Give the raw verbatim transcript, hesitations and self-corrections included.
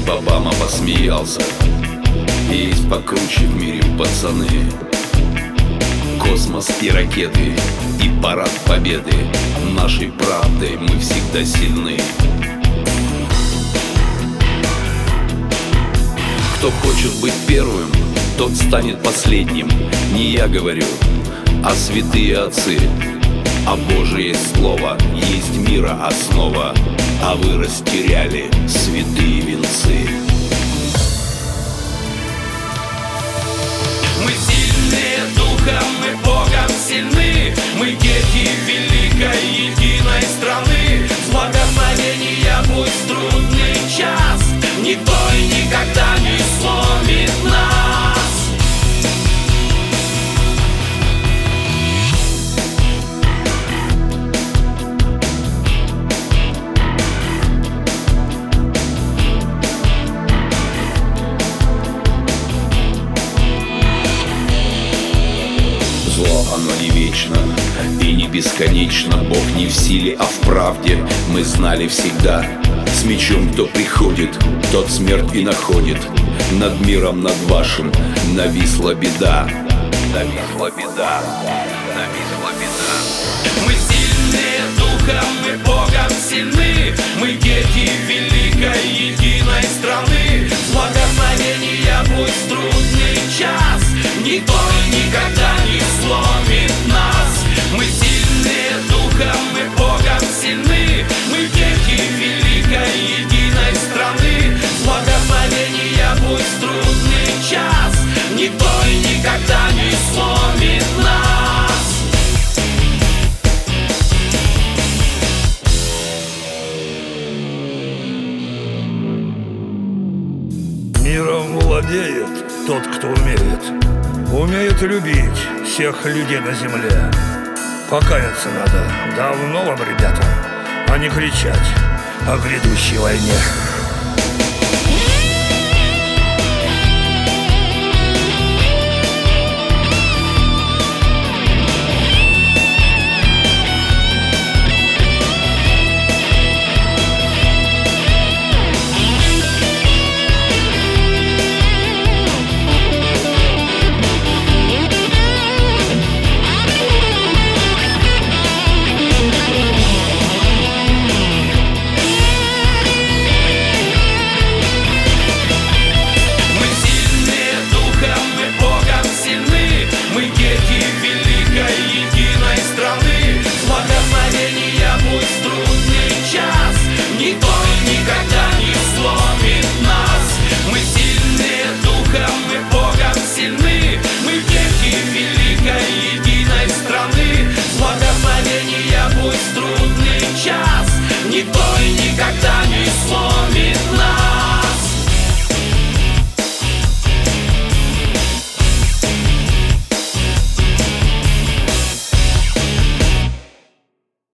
Обама посмеялся. Есть покруче в мире пацаны. Космос и ракеты, и парад победы. Нашей правдой мы всегда сильны. Кто хочет быть первым, тот станет последним. Не я говорю, а святые отцы. А Божие слово есть мира основа, а вы растеряли святые венцы. Мы сильные духом, мы Богом сильны. Мы дети великой единой страны. С благословения пусть трудный час никто и никогда не сломит нас. Зло, оно не вечно и не бесконечно. Бог не в силе, а в правде. Мы знали всегда. С мечом кто приходит, тот смерть и находит. Над миром, над вашим нависла беда. Нависла беда, нависла беда. Мы сильные духом, мы Богом сильны. Мы дети великой единой страны. С благословения пусть трудный час никто и никогда не сломит нас. Мы сильные духом, мы Богом сильны. Мы дети великой единой страны. С благословения пусть трудный час никто и никогда не сломит нас. Миром владеет тот, кто умеет. Умеет любить всех людей на земле. Покаяться надо давно вам, ребята, а не кричать о грядущей войне. Никто и никогда не сломит нас. Мы сильные духом, мы Богом сильны. Мы дети великой единой страны. С благословения пусть трудный час никто и никогда